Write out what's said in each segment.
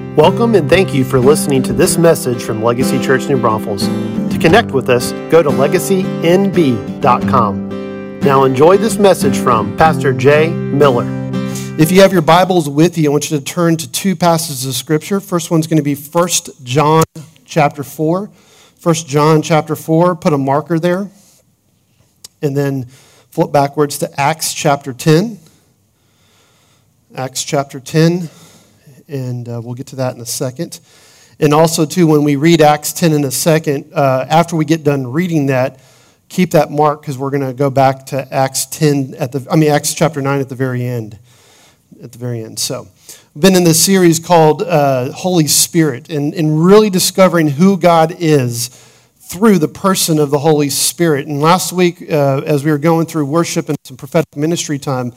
Welcome and thank you for listening to this message from Legacy Church New Braunfels. To connect with us, go to legacynb.com. Now enjoy this message from Pastor Jay Miller. If you have your Bibles with you, I want you to turn to two passages of Scripture. First one's going to be 1 John chapter 4. 1 John chapter 4, put a marker there. And then flip backwards to Acts chapter 10. Acts chapter 10. And we'll get to that in a second. And also, too, when we read Acts 10 in a second, after we get done reading that, keep that mark because we're going to go back to Acts chapter 9 at the very end. So, I've been in this series called Holy Spirit and really discovering who God is through the person of the Holy Spirit. And last week, as we were going through worship and some prophetic ministry time,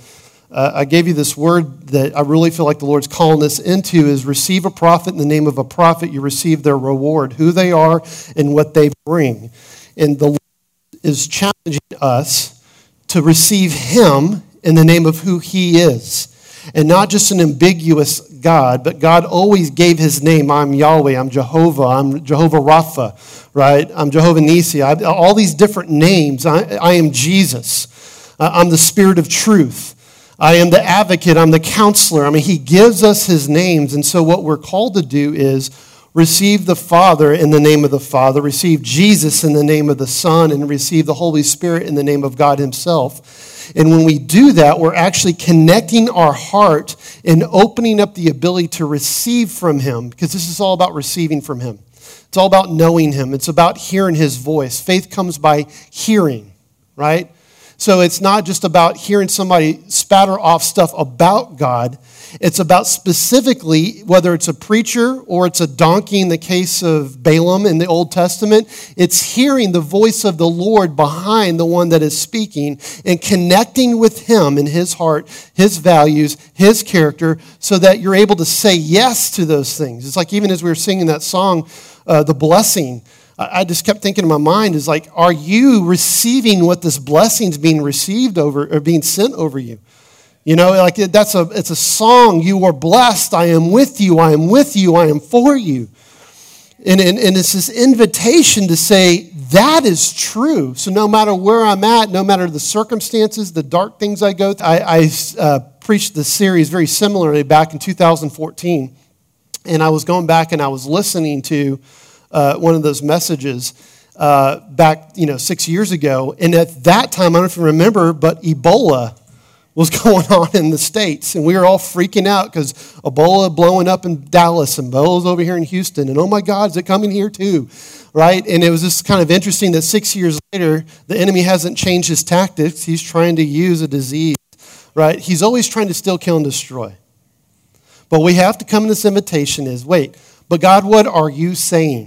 I gave you this word that I really feel like the Lord's calling us into is receive a prophet in the name of a prophet. You receive their reward, who they are and what they bring. And the Lord is challenging us to receive Him in the name of who He is. And not just an ambiguous God, but God always gave His name. I'm Yahweh, I'm Jehovah, I'm Jehovah Rapha, right? I'm Jehovah Nissi. All these different names. I am Jesus. I'm the Spirit of truth. I am the advocate, I'm the counselor. He gives us His names. And so what we're called to do is receive the Father in the name of the Father, receive Jesus in the name of the Son, and receive the Holy Spirit in the name of God Himself. And when we do that, we're actually connecting our heart and opening up the ability to receive from Him, because this is all about receiving from Him. It's all about knowing Him. It's about hearing His voice. Faith comes by hearing, right? So it's not just about hearing somebody spatter off stuff about God. It's about specifically, whether it's a preacher or it's a donkey in the case of Balaam in the Old Testament, it's hearing the voice of the Lord behind the one that is speaking and connecting with Him in His heart, His values, His character, so that you're able to say yes to those things. It's like even as we were singing that song, The Blessing, I just kept thinking in my mind is like, are you receiving what this blessing's being received over or being sent over you? You know, like it's a song. You are blessed. I am with you. I am with you. I am for you. And it's this invitation to say that is true. So no matter where I'm at, no matter the circumstances, the dark things I go through, I preached this series very similarly back in 2014, and I was going back and I was listening to one of those messages back, 6 years ago. And at that time, I don't know if you remember, but Ebola was going on in the States. And we were all freaking out because Ebola blowing up in Dallas and Ebola's over here in Houston. And oh my God, is it coming here too? Right? And it was just kind of interesting that 6 years later, the enemy hasn't changed his tactics. He's trying to use a disease, right? He's always trying to steal, kill, and destroy. But we have to come to this invitation is, wait, but God, what are you saying?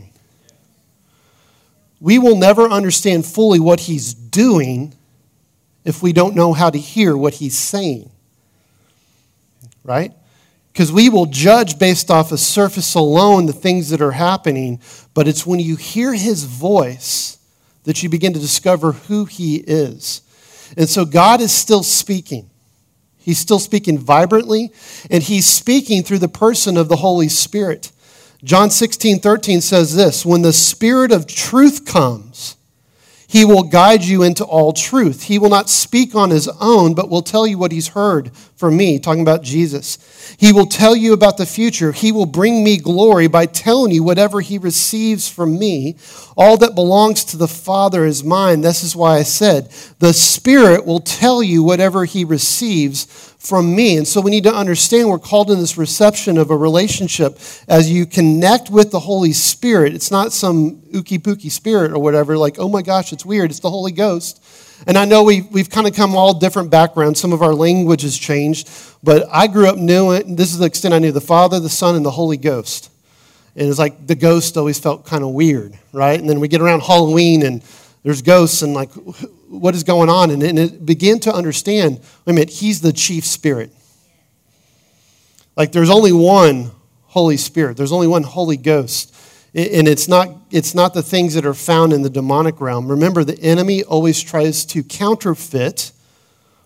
We will never understand fully what He's doing if we don't know how to hear what He's saying, right? Because we will judge based off of surface alone the things that are happening, but it's when you hear His voice that you begin to discover who He is. And so God is still speaking. He's still speaking vibrantly, and He's speaking through the person of the Holy Spirit. John 16:13 says this, when the Spirit of truth comes, He will guide you into all truth. He will not speak on His own, but will tell you what He's heard from me, talking about Jesus. He will tell you about the future. He will bring me glory by telling you whatever He receives from me. All that belongs to the Father is mine. This is why I said, the Spirit will tell you whatever He receives from me. And so we need to understand we're called in this reception of a relationship as you connect with the Holy Spirit. It's not some ookie-pookie spirit or whatever, like, oh my gosh, it's weird. It's the Holy Ghost. And I know we've kind of come all different backgrounds. Some of our language has changed, but I grew up knowing, this is the extent I knew, the Father, the Son, and the Holy Ghost. And it's like the ghost always felt kind of weird, right? And then we get around Halloween and there's ghosts and like, what is going on? And it began to understand, wait a minute, He's the chief spirit. Like there's only one Holy Spirit. There's only one Holy Ghost. And it's not the things that are found in the demonic realm. Remember, the enemy always tries to counterfeit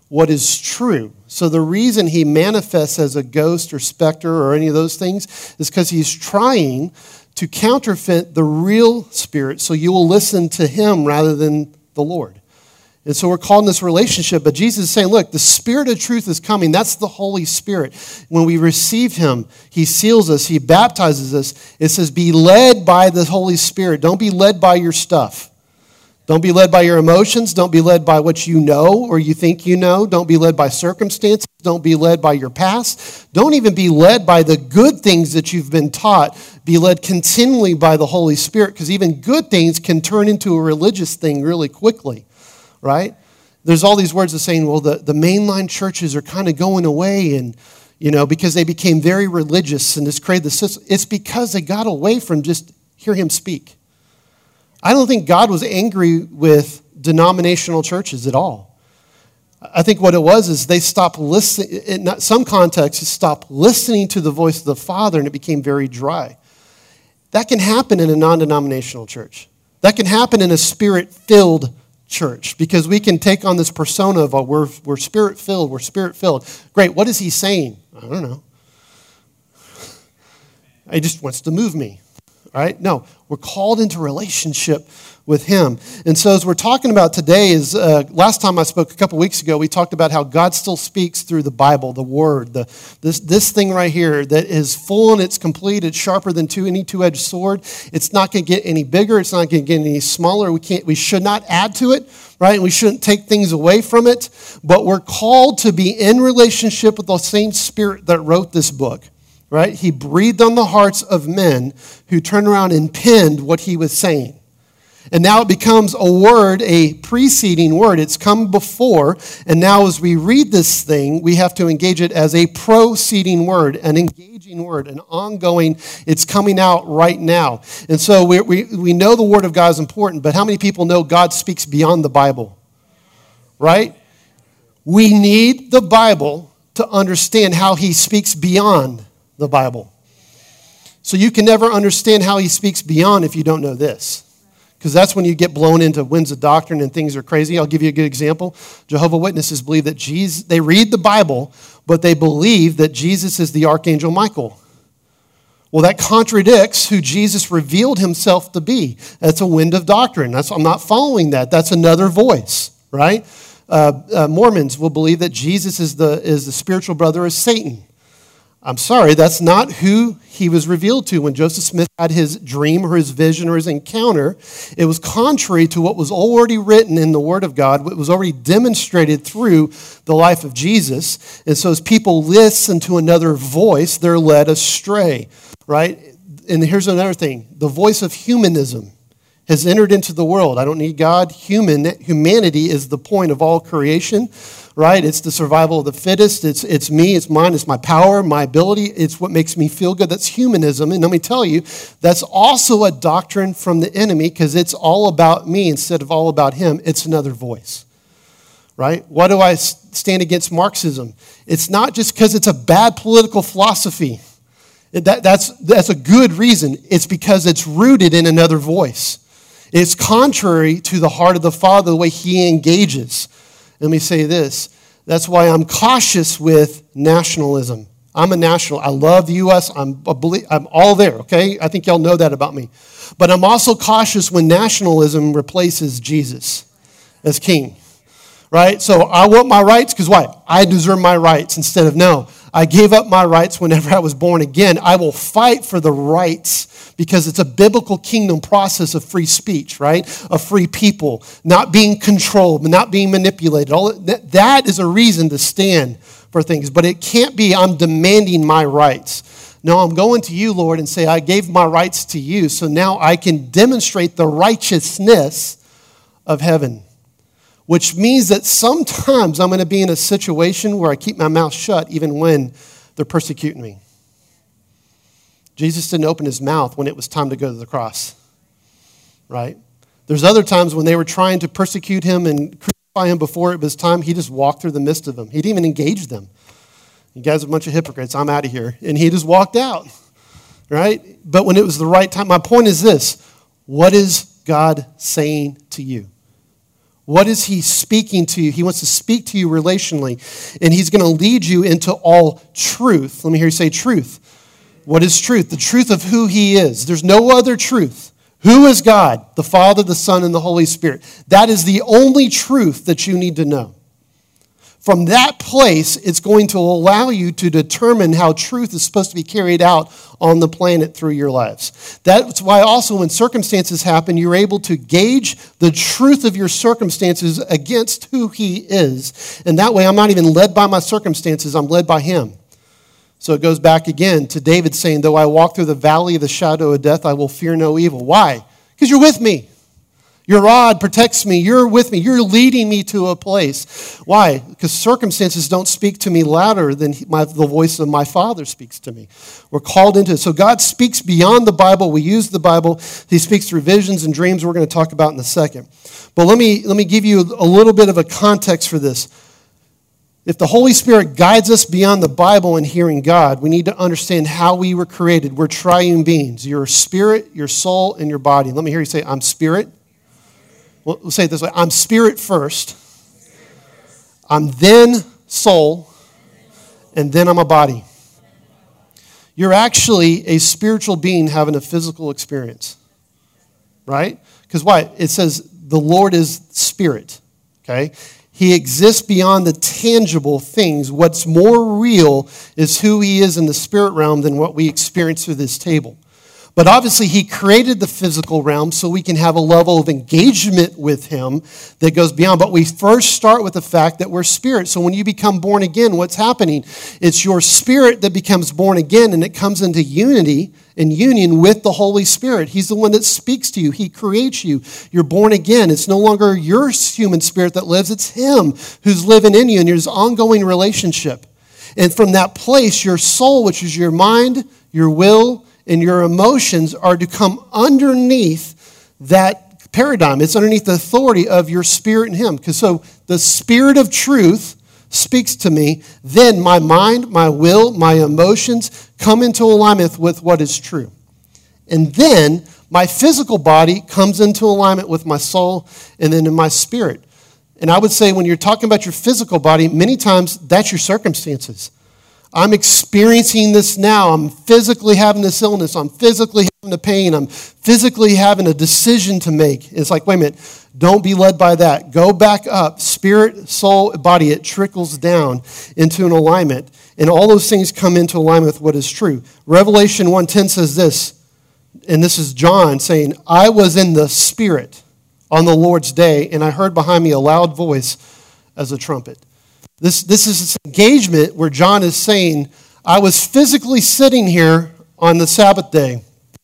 what is true. So the reason he manifests as a ghost or specter or any of those things is because he's trying to counterfeit the real spirit so you will listen to him rather than the Lord. And so we're called in this relationship, but Jesus is saying, look, the Spirit of truth is coming. That's the Holy Spirit. When we receive him, he seals us, he baptizes us. It says, be led by the Holy Spirit. Don't be led by your stuff. Don't be led by your emotions. Don't be led by what you know or you think you know. Don't be led by circumstances. Don't be led by your past. Don't even be led by the good things that you've been taught. Be led continually by the Holy Spirit, because even good things can turn into a religious thing really quickly. Right? There's all these words of saying, well, the mainline churches are kind of going away and, because they became very religious and just created the system. It's because they got away from just hear him speak. I don't think God was angry with denominational churches at all. I think what it was is they stopped listening. In some contexts, they stopped listening to the voice of the Father and it became very dry. That can happen in a non-denominational church. That can happen in a spirit-filled church, because we can take on this persona of we're spirit-filled, we're spirit-filled. Great, what is he saying? I don't know. He just wants to move me, right? No, we're called into relationship with him. And so as we're talking about today is, last time I spoke a couple weeks ago, we talked about how God still speaks through the Bible, the Word, this thing right here that is full and it's complete, it's sharper than any two-edged sword. It's not going to get any bigger, it's not going to get any smaller. We should not add to it, right? We shouldn't take things away from it, but we're called to be in relationship with the same Spirit that wrote this book. Right? He breathed on the hearts of men who turned around and penned what he was saying. And now it becomes a word, a preceding word. It's come before, and now as we read this thing, we have to engage it as a proceeding word, an engaging word, an ongoing, it's coming out right now. And so we know the Word of God is important, but how many people know God speaks beyond the Bible? Right? We need the Bible to understand how he speaks beyond the Bible. So you can never understand how he speaks beyond if you don't know this. Because that's when you get blown into winds of doctrine and things are crazy. I'll give you a good example. Jehovah's Witnesses believe that they read the Bible, but they believe that Jesus is the Archangel Michael. Well, that contradicts who Jesus revealed himself to be. That's a wind of doctrine. I'm not following that. That's another voice, right? Mormons will believe that Jesus is the spiritual brother of Satan. I'm sorry, that's not who he was revealed to. When Joseph Smith had his dream or his vision or his encounter, it was contrary to what was already written in the Word of God, what was already demonstrated through the life of Jesus. And so as people listen to another voice, they're led astray, right? And here's another thing. The voice of humanism has entered into the world. I don't need God. Humanity is the point of all creation, right? It's the survival of the fittest. It's me, it's mine, it's my power, my ability. It's what makes me feel good. That's humanism. And let me tell you, that's also a doctrine from the enemy, because it's all about me instead of all about him. It's another voice, right? Why do I stand against Marxism? It's not just because it's a bad political philosophy. That's a good reason. It's because it's rooted in another voice. It's contrary to the heart of the Father, the way he engages. Let me say this. That's why I'm cautious with nationalism. I'm a national. I love the U.S. I'm all there, okay? I think y'all know that about me. But I'm also cautious when nationalism replaces Jesus as king, right? So I want my rights because why? I deserve my rights instead of no. I gave up my rights whenever I was born again. I will fight for the rights because it's a biblical kingdom process of free speech, right? Of free people, not being controlled, not being manipulated. That is a reason to stand for things. But it can't be I'm demanding my rights. No, I'm going to you, Lord, and say I gave my rights to you, so now I can demonstrate the righteousness of heaven. Which means that sometimes I'm going to be in a situation where I keep my mouth shut even when they're persecuting me. Jesus didn't open his mouth when it was time to go to the cross, right? There's other times when they were trying to persecute him and crucify him before it was time. He just walked through the midst of them. He didn't even engage them. You guys are a bunch of hypocrites. I'm out of here. And he just walked out, right? But when it was the right time, my point is this. What is God saying to you? What is he speaking to you? He wants to speak to you relationally, and he's going to lead you into all truth. Let me hear you say truth. What is truth? The truth of who he is. There's no other truth. Who is God? The Father, the Son, and the Holy Spirit. That is the only truth that you need to know. From that place, it's going to allow you to determine how truth is supposed to be carried out on the planet through your lives. That's why also when circumstances happen, you're able to gauge the truth of your circumstances against who he is. And that way, I'm not even led by my circumstances, I'm led by him. So it goes back again to David saying, though I walk through the valley of the shadow of death, I will fear no evil. Why? Because you're with me. Your rod protects me. You're with me. You're leading me to a place. Why? Because circumstances don't speak to me louder than the voice of my Father speaks to me. We're called into it. So God speaks beyond the Bible. We use the Bible. He speaks through visions and dreams we're going to talk about in a second. But let me give you a little bit of a context for this. If the Holy Spirit guides us beyond the Bible and hearing God, we need to understand how we were created. We're triune beings. Your spirit, your soul, and your body. Let me hear you say, I'm spirit. We'll say it this way. I'm spirit first. I'm then soul. And then I'm a body. You're actually a spiritual being having a physical experience. Right? Because why? It says the Lord is spirit. Okay? He exists beyond the tangible things. What's more real is who he is in the spirit realm than what we experience through this table. But obviously, he created the physical realm so we can have a level of engagement with him that goes beyond. But we first start with the fact that we're spirit. So when you become born again, what's happening? It's your spirit that becomes born again, and it comes into unity and union with the Holy Spirit. He's the one that speaks to you. He creates you. You're born again. It's no longer your human spirit that lives. It's him who's living in you, and there's ongoing relationship. And from that place, your soul, which is your mind, your will, and your emotions are to come underneath that paradigm. It's underneath the authority of your spirit and him. Because so the spirit of truth speaks to me, then my mind, my will, my emotions come into alignment with what is true. And then my physical body comes into alignment with my soul and then in my spirit. And I would say when you're talking about your physical body, many times that's your circumstances. I'm experiencing this now. I'm physically having this illness. I'm physically having the pain. I'm physically having a decision to make. It's like, wait a minute, don't be led by that. Go back up. Spirit, soul, body, it trickles down into an alignment. And all those things come into alignment with what is true. Revelation 1:10 says this, and this is John saying, I was in the Spirit on the Lord's day, and I heard behind me a loud voice as a trumpet. This is this engagement where John is saying, I was physically sitting here on the Sabbath day,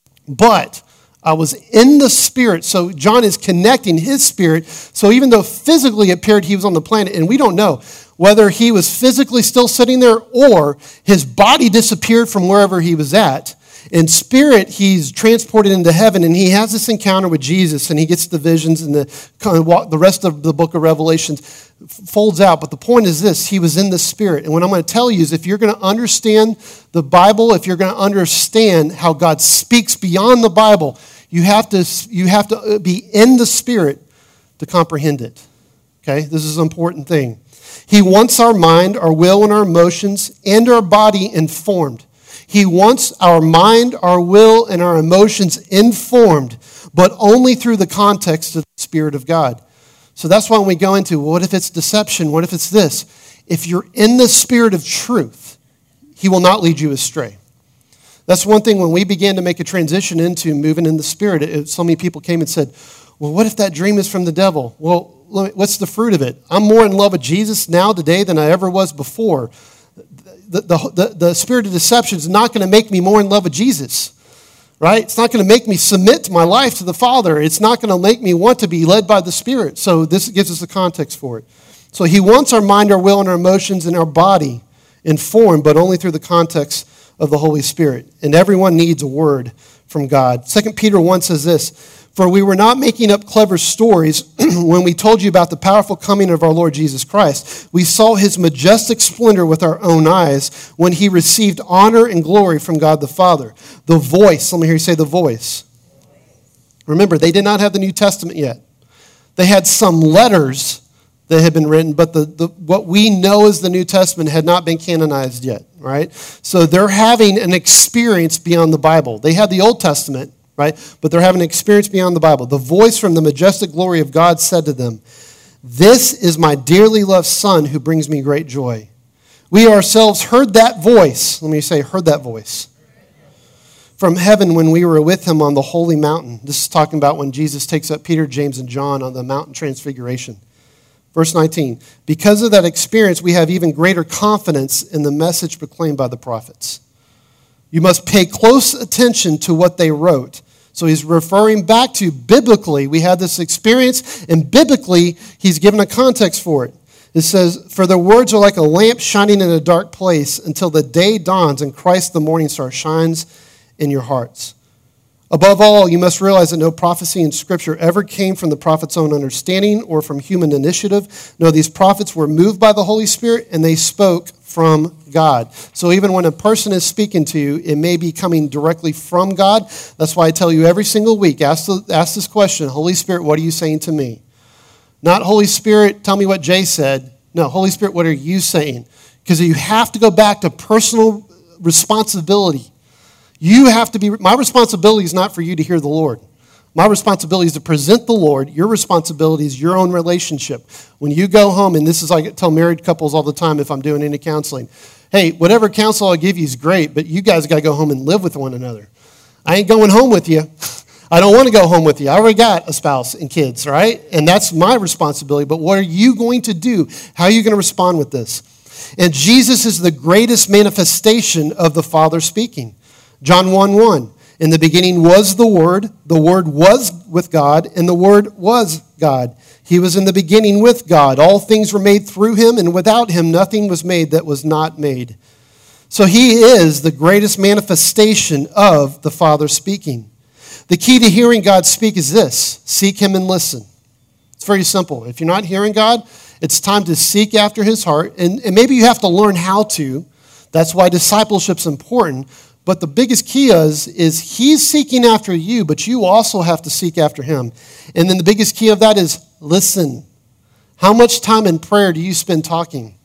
but I was in the Spirit. So John is connecting his spirit. So even though physically it appeared he was on the planet, and we don't know whether he was physically still sitting there or his body disappeared from wherever he was at. In spirit, he's transported into heaven, and he has this encounter with Jesus, and he gets the visions, and the rest of the book of Revelation folds out. But the point is this, he was in the Spirit. And what I'm going to tell you is if you're going to understand the Bible, if you're going to understand how God speaks beyond the Bible, you have to be in the Spirit to comprehend it. Okay? This is an important thing. He wants our mind, our will, and our emotions, and our body informed. He wants our mind, our will, and our emotions informed, but only through the context of the Spirit of God. So that's why when we go into, well, what if it's deception? What if it's this? If you're in the Spirit of truth, he will not lead you astray. That's one thing when we began to make a transition into moving in the Spirit. So many people came and said, well, what if that dream is from the devil? Well, what's the fruit of it? I'm more in love with Jesus now today than I ever was before. The spirit of deception is not going to make me more in love with Jesus, right? It's not going to make me submit my life to the Father. It's not going to make me want to be led by the Spirit. So this gives us the context for it. So he wants our mind, our will, and our emotions and our body informed, but only through the context of the Holy Spirit. And everyone needs a word from God. 2 Peter 1 says this, for we were not making up clever stories when we told you about the powerful coming of our Lord Jesus Christ. We saw his majestic splendor with our own eyes when he received honor and glory from God the Father. The voice, let me hear you say the voice. Remember, they did not have the New Testament yet. They had some letters that had been written, but what we know as the New Testament had not been canonized yet, right? So they're having an experience beyond the Bible. They had the Old Testament, right? But they're having an experience beyond the Bible. The voice from the majestic glory of God said to them, "This is my dearly loved Son who brings me great joy." We ourselves heard that voice. Let me say, heard that voice from heaven when we were with him on the holy mountain. This is talking about when Jesus takes up Peter, James, and John on the mountain transfiguration. Verse 19, because of that experience, we have even greater confidence in the message proclaimed by the prophets. You must pay close attention to what they wrote. So he's referring back to biblically. We had this experience, and biblically, he's given a context for it. It says, "For the words are like a lamp shining in a dark place until the day dawns and Christ the morning star shines in your hearts. Above all, you must realize that no prophecy in Scripture ever came from the prophet's own understanding or from human initiative. No, these prophets were moved by the Holy Spirit, and they spoke from God." So even when a person is speaking to you, it may be coming directly from God. That's why I tell you every single week, ask this question, Holy Spirit, what are you saying to me? Not, Holy Spirit, tell me what Jay said. No, Holy Spirit, what are you saying? Because you have to go back to personal responsibility. You have to be, my responsibility is not for you to hear the Lord. My responsibility is to present the Lord. Your responsibility is your own relationship. When you go home, and this is like I tell married couples all the time if I'm doing any counseling, hey, whatever counsel I give you is great, but you guys got to go home and live with one another. I ain't going home with you. I don't want to go home with you. I already got a spouse and kids, right? And that's my responsibility. But what are you going to do? How are you going to respond with this? And Jesus is the greatest manifestation of the Father speaking. John 1:1, in the beginning was the Word was with God, and the Word was God. He was in the beginning with God. All things were made through him, and without him nothing was made that was not made. So he is the greatest manifestation of the Father speaking. The key to hearing God speak is this: seek him and listen. It's very simple. If you're not hearing God, it's time to seek after his heart, and maybe you have to learn how to. That's why discipleship's important. But the biggest key is he's seeking after you, but you also have to seek after him. And then the biggest key of that is listen. How much time in prayer do you spend talking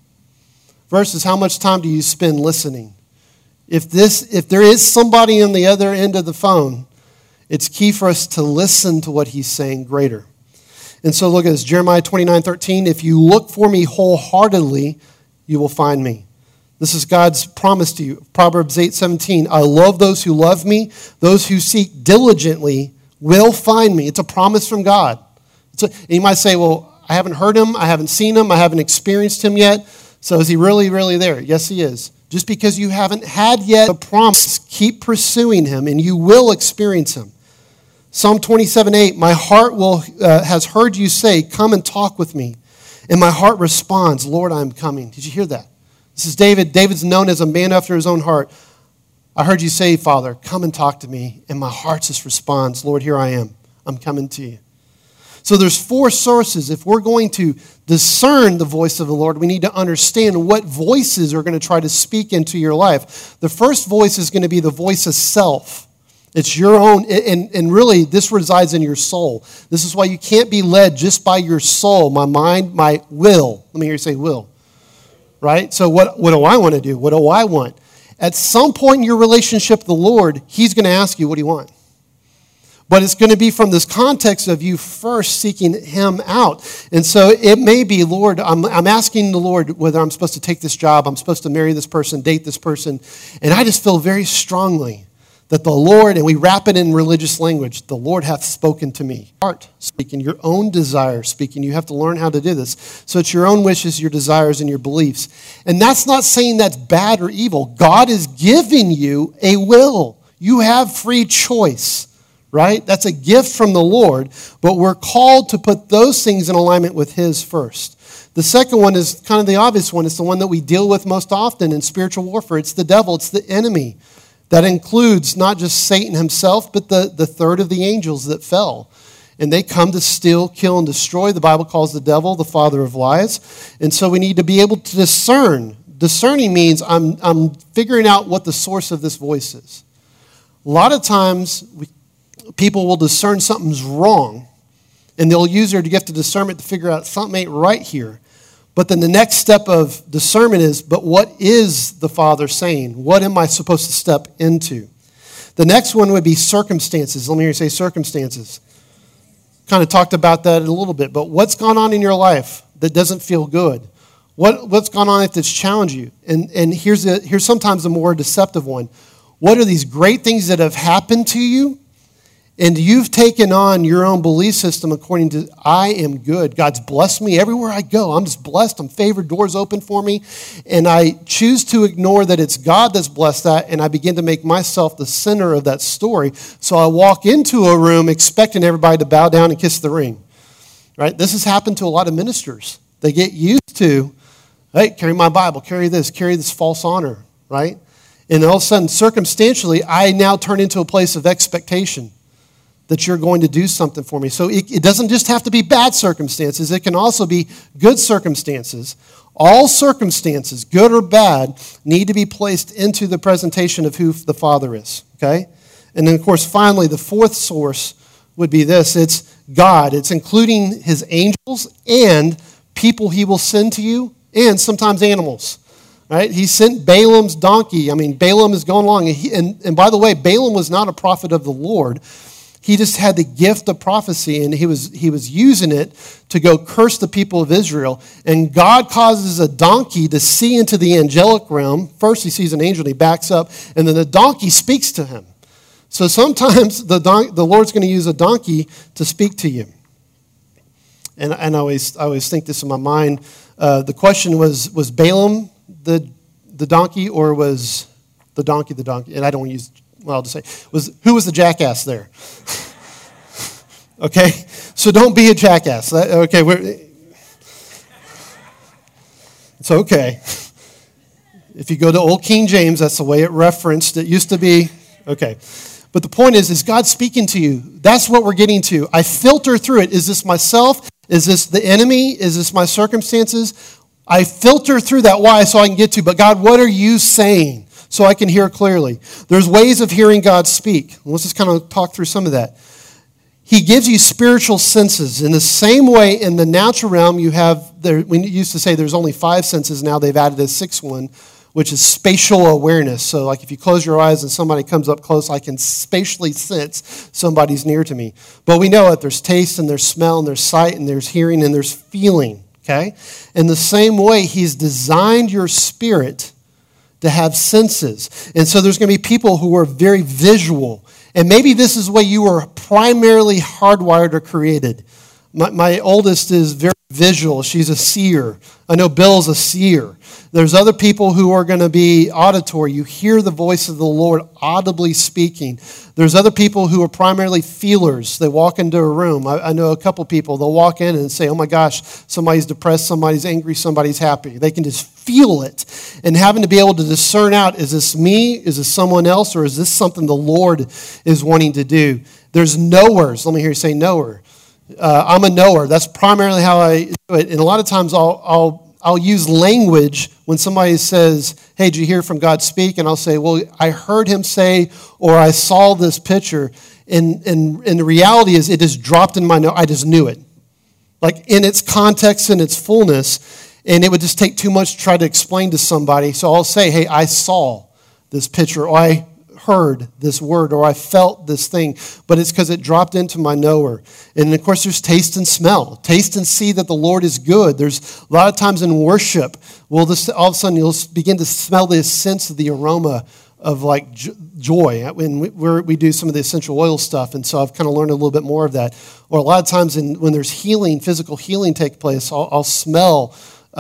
versus how much time do you spend listening? If there is somebody on the other end of the phone, it's key for us to listen to what he's saying greater. And so look at this, Jeremiah 29:13, if you look for me wholeheartedly, you will find me. This is God's promise to you. Proverbs 8:17, I love those who love me. Those who seek diligently will find me. It's a promise from God. And you might say, well, I haven't heard him. I haven't seen him. I haven't experienced him yet. So is he really, really there? Yes, he is. Just because you haven't had yet a promise, keep pursuing him and you will experience him. Psalm 27:8, my heart has heard you say, come and talk with me. And my heart responds, Lord, I'm coming. Did you hear that? This is David. David's known as a man after his own heart. I heard you say, Father, come and talk to me. And my heart just responds, Lord, here I am. I'm coming to you. So there's 4 sources. If we're going to discern the voice of the Lord, we need to understand what voices are going to try to speak into your life. The first voice is going to be the voice of self. It's your own, and really this resides in your soul. This is why you can't be led just by your soul, my mind, my will. Let me hear you say will. Right? So what do I want to do? What do I want? At some point in your relationship with the Lord, he's going to ask you, what do you want? But it's going to be from this context of you first seeking him out. And so it may be, Lord, I'm asking the Lord whether I'm supposed to take this job, I'm supposed to marry this person, date this person. And I just feel very strongly that the Lord, and we wrap it in religious language, the Lord hath spoken to me. Heart speaking, your own desire speaking. You have to learn how to do this. So it's your own wishes, your desires, and your beliefs. And that's not saying that's bad or evil. God is giving you a will. You have free choice, right? That's a gift from the Lord, but we're called to put those things in alignment with his first. The second one is kind of the obvious one. It's the one that we deal with most often in spiritual warfare. It's the devil. It's the enemy. That includes not just Satan himself, but the third of the angels that fell. And they come to steal, kill, and destroy. The Bible calls the devil the father of lies. And so we need to be able to discern. Discerning means I'm figuring out what the source of this voice is. A lot of times, people will discern something's wrong. And they'll use their gift of discernment to figure out something ain't right here. But then the next step of discernment is, but what is the Father saying? What am I supposed to step into? The next one would be circumstances. Let me hear you say circumstances. Kind of talked about that a little bit, but what's gone on in your life that doesn't feel good? What's gone on that's challenged you? And here's sometimes the more deceptive one. What are these great things that have happened to you? And you've taken on your own belief system according to, I am good. God's blessed me everywhere I go. I'm just blessed. I'm favored. Doors open for me. And I choose to ignore that it's God that's blessed that, and I begin to make myself the center of that story. So I walk into a room expecting everybody to bow down and kiss the ring. Right? This has happened to a lot of ministers. They get used to, hey, carry my Bible, carry this false honor. Right? And all of a sudden, circumstantially, I now turn into a place of expectation that you're going to do something for me. So it doesn't just have to be bad circumstances. It can also be good circumstances. All circumstances, good or bad, need to be placed into the presentation of who the Father is. Okay? And then, of course, finally, the fourth source would be this. It's God. It's including his angels and people he will send to you, and sometimes animals. Right? He sent Balaam's donkey. I mean, Balaam is going along. And by the way, Balaam was not a prophet of the Lord. He just had the gift of prophecy, and he was using it to go curse the people of Israel. And God causes a donkey to see into the angelic realm. First he sees an angel and he backs up, and then the donkey speaks to him. So sometimes the Lord's going to use a donkey to speak to you. And I always think this in my mind. The question was Balaam the donkey, or was the donkey the donkey? And I don't use... Well, I'll just say, who was the jackass there? Okay? So don't be a jackass. Okay, it's okay. If you go to Old King James, that's the way it referenced. It used to be, okay. But the point is God speaking to you? That's what we're getting to. I filter through it. Is this myself? Is this the enemy? Is this my circumstances? I filter through that why so I can get to, but God, what are you saying? So I can hear clearly. There's ways of hearing God speak. Let's just kind of talk through some of that. He gives you spiritual senses. In the same way, in the natural realm, we used to say there's only 5 senses. Now they've added a 6th one, which is spatial awareness. So like if you close your eyes and somebody comes up close, I can spatially sense somebody's near to me. But we know that there's taste and there's smell and there's sight and there's hearing and there's feeling. Okay? In the same way, he's designed your spirit to have senses. And so there's going to be people who are very visual. And maybe this is the way you were primarily hardwired or created. My oldest is very visual. She's a seer. I know Bill's a seer. There's other people who are going to be auditory. You hear the voice of the Lord audibly speaking. There's other people who are primarily feelers. They walk into a room. I know a couple people, they'll walk in and say, oh my gosh, somebody's depressed, somebody's angry, somebody's happy. They can just feel it. And having to be able to discern out, is this me, is this someone else, or is this something the Lord is wanting to do? There's knowers. Let me hear you say knower. I'm a knower. That's primarily how I do it. And a lot of times I'll use language when somebody says, hey, did you hear from God speak? And I'll say, well, I heard him say, or I saw this picture. And the reality is it is dropped in my know. I just knew it. Like in its context and its fullness. And it would just take too much to try to explain to somebody. So I'll say, hey, I saw this picture, or I heard this word, or I felt this thing, but it's because it dropped into my knower. And of course, there's taste and smell. Taste and see that the Lord is good. There's a lot of times in worship, all of a sudden you'll begin to smell the sense of the aroma of like joy when we do some of the essential oil stuff. And so I've kind of learned a little bit more of that. Or a lot of times when there's healing, physical healing take place, I'll smell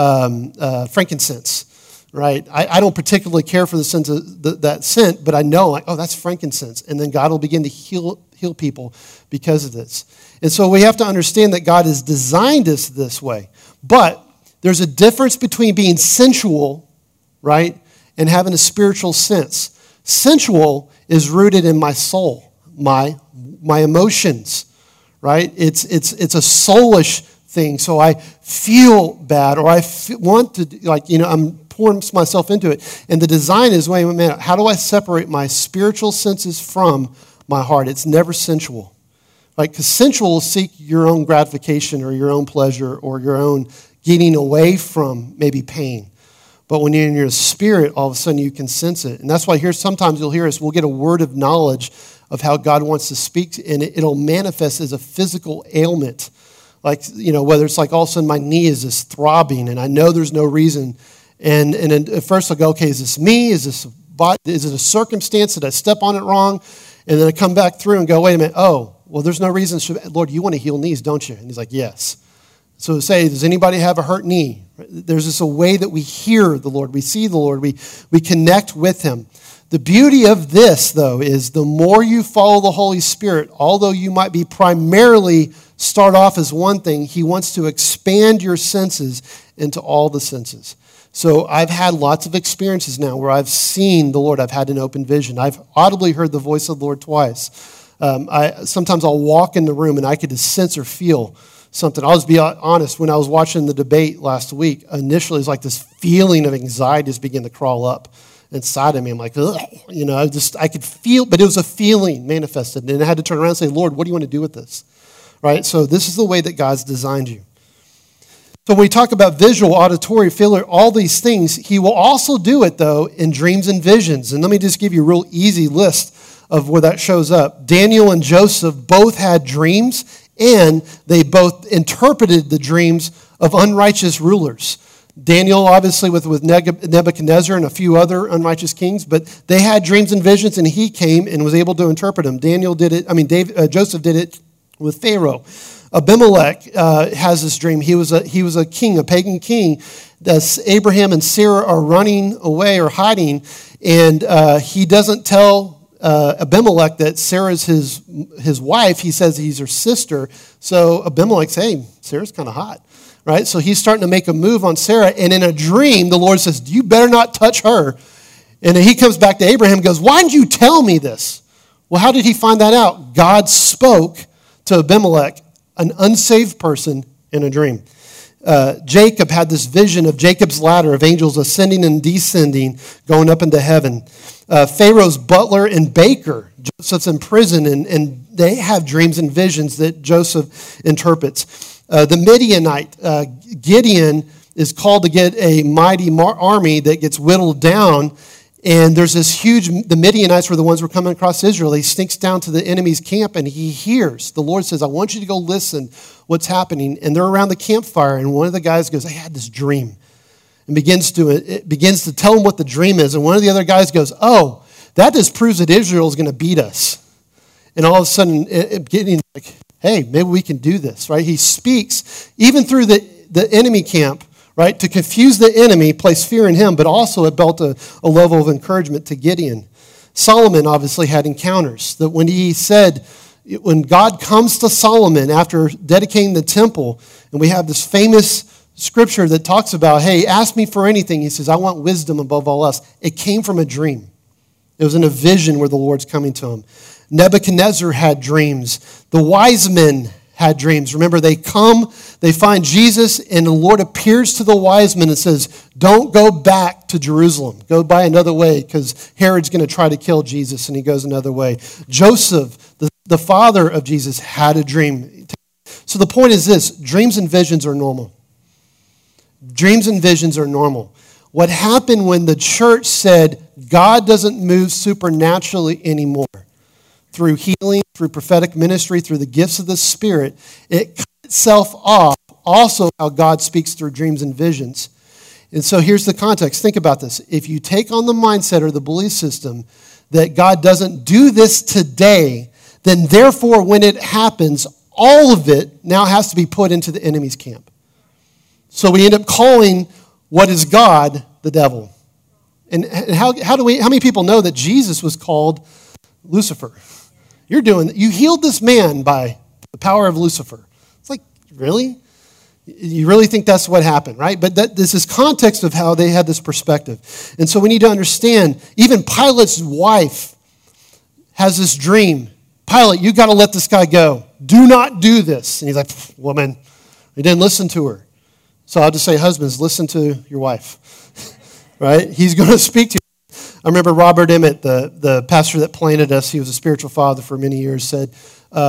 frankincense. Right? I don't particularly care for the sense of that scent, but I know, like, oh, that's frankincense. And then God will begin to heal people because of this. And so we have to understand that God has designed us this way. But there's a difference between being sensual, right, and having a spiritual sense. Sensual is rooted in my soul, my emotions, right? It's a soulish thing. So I feel bad, or I want to, I'm pouring myself into it. And the design is, wait a minute, how do I separate my spiritual senses from my heart? It's never sensual. Right? Because sensual will seek your own gratification or your own pleasure or your own getting away from maybe pain. But when you're in your spirit, all of a sudden you can sense it. And that's why here sometimes you'll hear us, we'll get a word of knowledge of how God wants to speak, and it'll manifest as a physical ailment. Like, whether it's like all of a sudden my knee is just throbbing and I know there's no reason. And at first I'll go, okay, is this me? Is it a circumstance? Did I step on it wrong? And then I come back through and go, wait a minute, oh, well, there's no reason. Lord, you want to heal knees, don't you? And he's like, yes. So say, does anybody have a hurt knee? There's just a way that we hear the Lord. We see the Lord. We connect with him. The beauty of this, though, is the more you follow the Holy Spirit, although you might be primarily start off as one thing, he wants to expand your senses into all the senses. So I've had lots of experiences now where I've seen the Lord. I've had an open vision. I've audibly heard the voice of the Lord twice. Sometimes I'll walk in the room and I could just sense or feel something. I'll just be honest. When I was watching the debate last week, initially it was like this feeling of anxiety just began to crawl up inside of me. I'm like, ugh, I could feel, but it was a feeling manifested. And I had to turn around and say, Lord, what do you want to do with this? Right? So this is the way that God's designed you. So when we talk about visual, auditory, failure, all these things, he will also do it, though, in dreams and visions. And let me just give you a real easy list of where that shows up. Daniel and Joseph both had dreams, and they both interpreted the dreams of unrighteous rulers. Daniel, obviously, with Nebuchadnezzar and a few other unrighteous kings, but they had dreams and visions, and he came and was able to interpret them. Joseph did it with Pharaoh. Abimelech has this dream. He was a king, a pagan king. Abraham and Sarah are running away or hiding, and he doesn't tell Abimelech that Sarah's his wife. He says he's her sister. So Abimelech says, hey, Sarah's kind of hot, right? So he's starting to make a move on Sarah, and in a dream, the Lord says, you better not touch her. And then he comes back to Abraham and goes, why didn't you tell me this? Well, how did he find that out? God spoke to Abimelech, an unsaved person, in a dream. Jacob had this vision of Jacob's ladder, of angels ascending and descending, going up into heaven. Pharaoh's butler and baker, Joseph's in prison, and they have dreams and visions that Joseph interprets. The Midianite, Gideon, is called to get a mighty army that gets whittled down. And there's this the Midianites were the ones who were coming across Israel. He sneaks down to the enemy's camp and he hears. The Lord says, I want you to go listen what's happening. And they're around the campfire, and one of the guys goes, I had this dream. And begins to tell him what the dream is. And one of the other guys goes, oh, that just proves that Israel is going to beat us. And all of a sudden, Gideon's like, hey, maybe we can do this, right? He speaks even through the enemy camp, right, to confuse the enemy, place fear in him, but also it built a level of encouragement to Gideon. Solomon obviously had encounters. That when God comes to Solomon after dedicating the temple, and we have this famous scripture that talks about, hey, ask me for anything. He says, I want wisdom above all else. It came from a dream. It was in a vision where the Lord's coming to him. Nebuchadnezzar had dreams. The wise men had dreams. Remember, they find Jesus, and the Lord appears to the wise men and says, don't go back to Jerusalem. Go by another way, because Herod's going to try to kill Jesus, and he goes another way. Joseph, the father of Jesus, had a dream. So the point is this: dreams and visions are normal. Dreams and visions are normal. What happened when the church said God doesn't move supernaturally anymore, through healing, through prophetic ministry, through the gifts of the Spirit, it cut itself off also how God speaks through dreams and visions. And so here's the context. Think about this. If you take on the mindset or the belief system that God doesn't do this today, then therefore when it happens, all of it now has to be put into the enemy's camp. So we end up calling what is God the devil. And how many people know that Jesus was called Lucifer? You healed this man by the power of Lucifer. It's like, really? You really think that's what happened, right? But this is context of how they had this perspective. And so we need to understand, even Pilate's wife has this dream. Pilate, you got to let this guy go. Do not do this. And he's like, woman, he didn't listen to her. So I'll just say, husbands, listen to your wife, right? He's going to speak to you. I remember Robert Emmett, the pastor that planted us, he was a spiritual father for many years, said,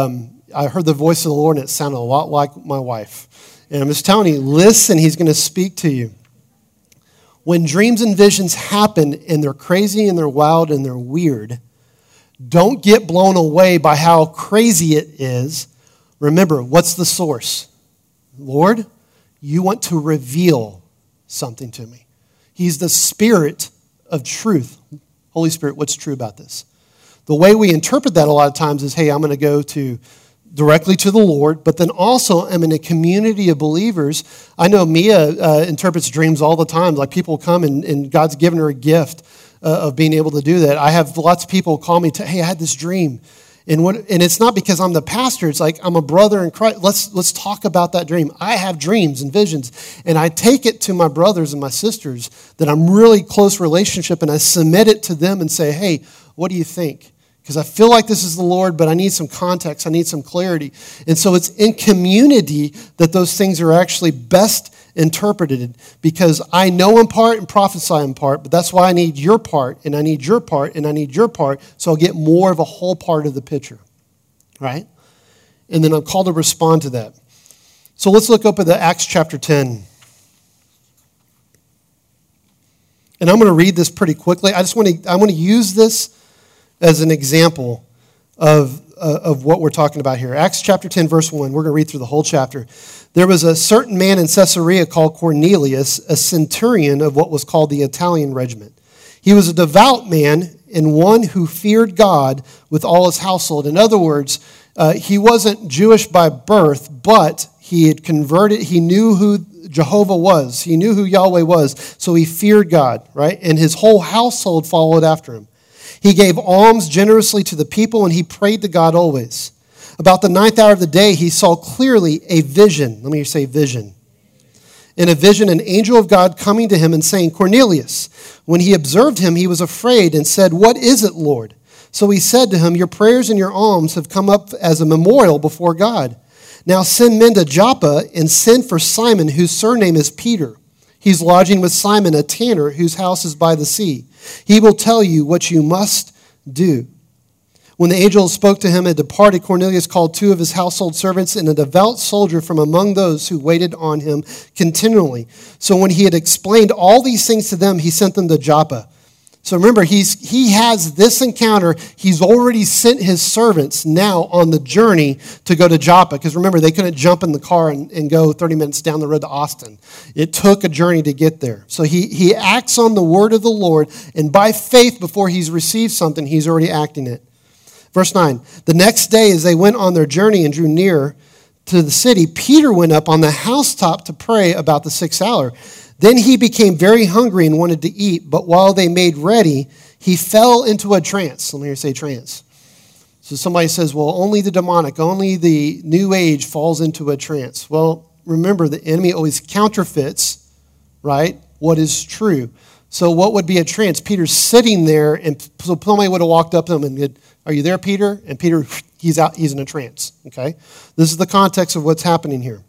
I heard the voice of the Lord, and it sounded a lot like my wife. And I'm just telling you, listen, he's going to speak to you. When dreams and visions happen, and they're crazy, and they're wild, and they're weird, don't get blown away by how crazy it is. Remember, what's the source? Lord, you want to reveal something to me. He's the Spirit of truth. Holy Spirit, what's true about this? The way we interpret that a lot of times is, hey, I'm going to go directly to the Lord, but then also I'm in a community of believers. I know Mia interprets dreams all the time. Like people come and God's given her a gift of being able to do that. I have lots of people call me, hey, I had this dream. And it's not because I'm the pastor. It's like I'm a brother in Christ. Let's talk about that dream. I have dreams and visions, and I take it to my brothers and my sisters that I'm really close relationship, and I submit it to them and say, hey, what do you think? Because I feel like this is the Lord, but I need some context. I need some clarity. And so it's in community that those things are actually best interpreted, because I know in part and prophesy in part, but that's why I need your part, and I need your part, and I need your part, so I'll get more of a whole part of the picture, right? And then I'm called to respond to that. So let's look up at the Acts chapter 10. And I'm going to read this pretty quickly. I want to use this as an example of what we're talking about here. Acts chapter 10, verse 1. We're going to read through the whole chapter. There was a certain man in Caesarea called Cornelius, a centurion of what was called the Italian regiment. He was a devout man and one who feared God with all his household. In other words, he wasn't Jewish by birth, but he had converted. He knew who Jehovah was. He knew who Yahweh was, so he feared God, right? And his whole household followed after him. He gave alms generously to the people, and he prayed to God always. About the 9th hour of the day, he saw clearly a vision. Let me say vision. In a vision, an angel of God coming to him and saying, Cornelius. When he observed him, he was afraid and said, What is it, Lord? So he said to him, Your prayers and your alms have come up as a memorial before God. Now send men to Joppa and send for Simon, whose surname is Peter. He's lodging with Simon, a tanner, whose house is by the sea. He will tell you what you must do. When the angel spoke to him and departed, Cornelius called 2 of his household servants and a devout soldier from among those who waited on him continually. So when he had explained all these things to them, he sent them to Joppa. So remember, he has this encounter. He's already sent his servants now on the journey to go to Joppa. Because remember, they couldn't jump in the car and go 30 minutes down the road to Austin. It took a journey to get there. So he acts on the word of the Lord. And by faith, before he's received something, he's already acting it. Verse 9, the next day as they went on their journey and drew near to the city, Peter went up on the housetop to pray about the 6th hour. Then he became very hungry and wanted to eat, but while they made ready, he fell into a trance. Let me hear you say trance. So somebody says, well, only the demonic, only the new age falls into a trance. Well, remember, the enemy always counterfeits, right, what is true. So what would be a trance? Peter's sitting there, and so somebody would have walked up to him and said, are you there, Peter? And Peter, he's out, he's in a trance, okay? This is the context of what's happening here.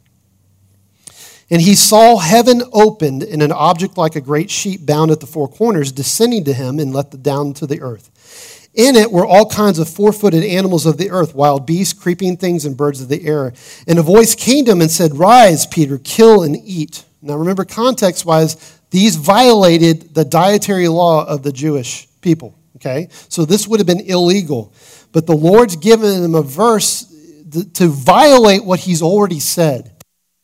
And he saw heaven opened and an object like a great sheet bound at the 4 corners descending to him and let down to the earth. In it were all kinds of 4-footed animals of the earth, wild beasts, creeping things, and birds of the air. And a voice came to him and said, Rise, Peter, kill and eat. Now remember, context-wise, these violated the dietary law of the Jewish people. Okay, so this would have been illegal. But the Lord's given him a verse to violate what he's already said.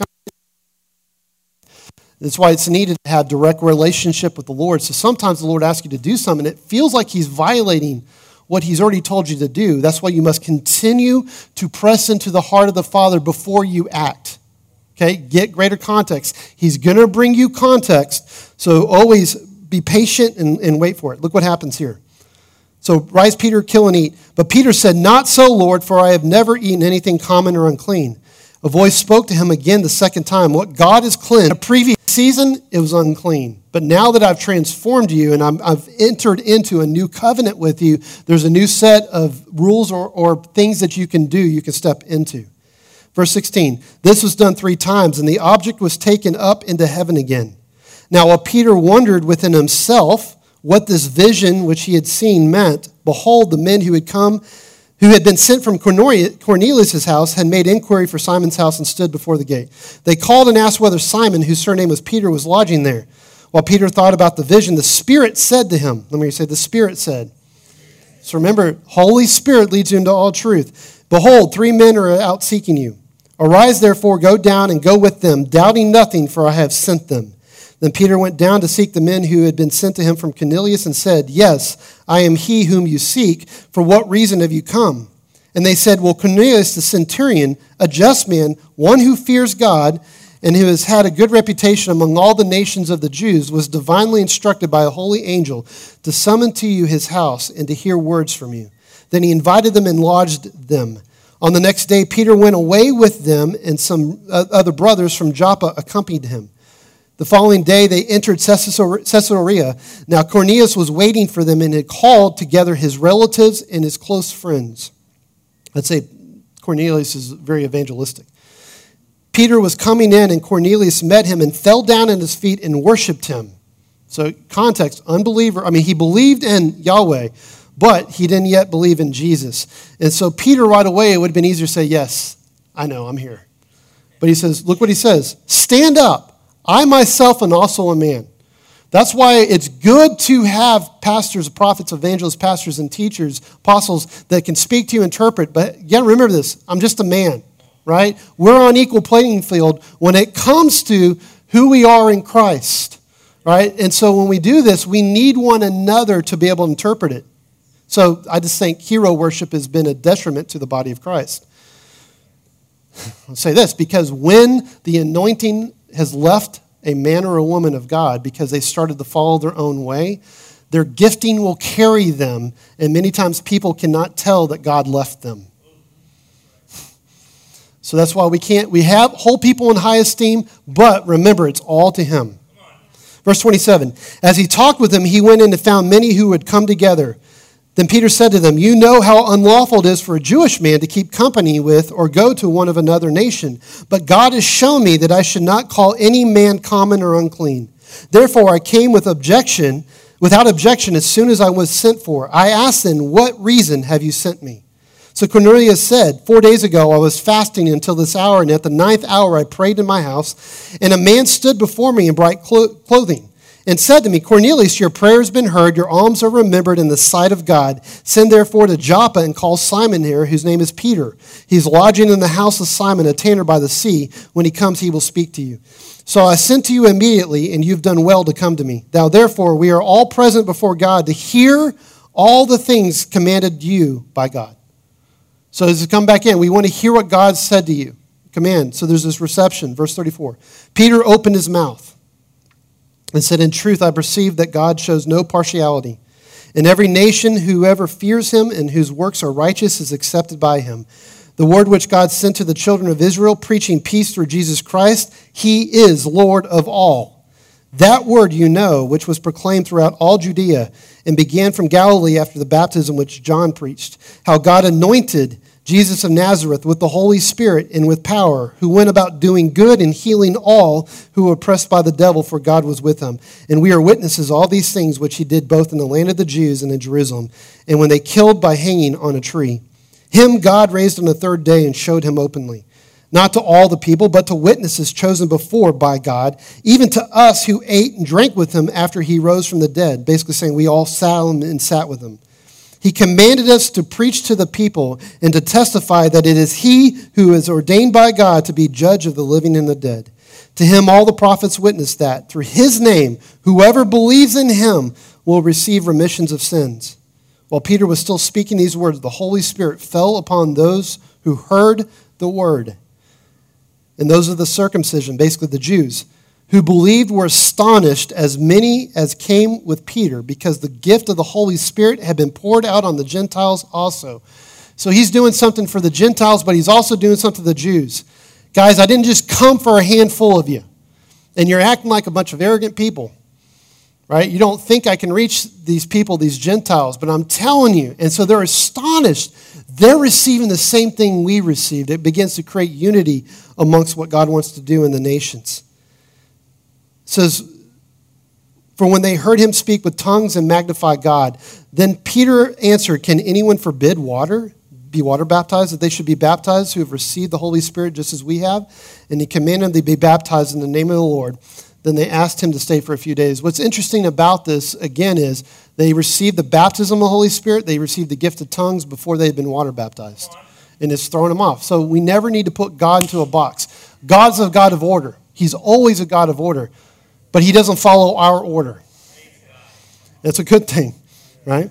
That's why it's needed to have direct relationship with the Lord. So sometimes the Lord asks you to do something, and it feels like he's violating what he's already told you to do. That's why you must continue to press into the heart of the Father before you act. Okay, get greater context. He's going to bring you context, so always be patient and wait for it. Look what happens here. So rise, Peter, kill and eat. But Peter said, Not so, Lord, for I have never eaten anything common or unclean. A voice spoke to him again the second time. What God has cleansed. In a previous season, it was unclean. But now that I've transformed you and I've entered into a new covenant with you, there's a new set of rules or things that you can do, you can step into. Verse 16, this was done 3 times, and the object was taken up into heaven again. Now while Peter wondered within himself what this vision which he had seen meant, behold, the men who had come who had been sent from Cornelius' house, had made inquiry for Simon's house and stood before the gate. They called and asked whether Simon, whose surname was Peter, was lodging there. While Peter thought about the vision, the Spirit said to him, let me say, the Spirit said. So remember, Holy Spirit leads you into all truth. Behold, 3 men are out seeking you. Arise, therefore, go down and go with them, doubting nothing, for I have sent them. Then Peter went down to seek the men who had been sent to him from Cornelius and said, Yes, I am he whom you seek. For what reason have you come? And they said, Well, Cornelius the centurion, a just man, one who fears God, and who has had a good reputation among all the nations of the Jews, was divinely instructed by a holy angel to summon to you his house and to hear words from you. Then he invited them and lodged them. On the next day, Peter went away with them, and some other brothers from Joppa accompanied him. The following day, they entered Caesarea. Now Cornelius was waiting for them and had called together his relatives and his close friends. I'd say Cornelius is very evangelistic. Peter was coming in, and Cornelius met him and fell down at his feet and worshipped him. So context, unbeliever. He believed in Yahweh, but he didn't yet believe in Jesus. And so Peter right away, it would have been easier to say, yes, I know, I'm here. But he says, look what he says. Stand up. I myself am also a man. That's why it's good to have pastors, prophets, evangelists, pastors, and teachers, apostles that can speak to you, interpret. But you got to remember this. I'm just a man, right? We're on equal playing field when it comes to who we are in Christ, right? And so when we do this, we need one another to be able to interpret it. So I just think hero worship has been a detriment to the body of Christ. I'll say this, because when the anointing has left a man or a woman of God because they started to follow their own way, their gifting will carry them, and many times people cannot tell that God left them. So that's why we hold people in high esteem, but remember, it's all to him. Verse 27, as he talked with them, he went in and found many who had come together. Then Peter said to them, You know how unlawful it is for a Jewish man to keep company with or go to one of another nation. But God has shown me that I should not call any man common or unclean. Therefore I came without objection as soon as I was sent for. I asked then, What reason have you sent me? So Cornelius said, 4 days ago I was fasting until this hour, and at the 9th hour I prayed in my house, and a man stood before me in bright clothing, and said to me, Cornelius, your prayer has been heard, your alms are remembered in the sight of God. Send therefore to Joppa and call Simon here, whose name is Peter. He's lodging in the house of Simon, a tanner by the sea. When he comes, he will speak to you. So I sent to you immediately, and you've done well to come to me. Now therefore, we are all present before God to hear all the things commanded you by God. So as you come back in, we want to hear what God said to you. Command. So there's this reception. Verse 34. Peter opened his mouth and said, In truth, I perceive that God shows no partiality. In every nation, whoever fears him and whose works are righteous is accepted by him. The word which God sent to the children of Israel, preaching peace through Jesus Christ, he is Lord of all. That word you know, which was proclaimed throughout all Judea and began from Galilee after the baptism which John preached, how God anointed Jesus of Nazareth with the Holy Spirit and with power, who went about doing good and healing all who were oppressed by the devil, for God was with him. And we are witnesses of all these things which he did both in the land of the Jews and in Jerusalem, and when they killed by hanging on a tree. Him God raised on the 3rd day and showed him openly, not to all the people, but to witnesses chosen before by God, even to us who ate and drank with him after he rose from the dead. Basically saying we all sat with him. He commanded us to preach to the people and to testify that it is he who is ordained by God to be judge of the living and the dead. To him all the prophets witness that through his name, whoever believes in him will receive remissions of sins. While Peter was still speaking these words, the Holy Spirit fell upon those who heard the word. And those of the circumcision, basically the Jews, who believed were astonished, as many as came with Peter, because the gift of the Holy Spirit had been poured out on the Gentiles also. So he's doing something for the Gentiles, but he's also doing something for the Jews. Guys, I didn't just come for a handful of you, and you're acting like a bunch of arrogant people, right? You don't think I can reach these people, these Gentiles, but I'm telling you. And so they're astonished. They're receiving the same thing we received. It begins to create unity amongst what God wants to do in the nations. It says, for when they heard him speak with tongues and magnify God, then Peter answered, Can anyone forbid water be water baptized, that they should be baptized who have received the Holy Spirit just as we have. And he commanded them to be baptized in the name of the Lord. Then they asked him to stay for a few days. What's interesting about this, again, is they received the baptism of the Holy Spirit. They received the gift of tongues before they had been water baptized. And it's throwing them off. So we never need to put God into a box. God's a God of order. He's always a God of order. But he doesn't follow our order. That's a good thing, right?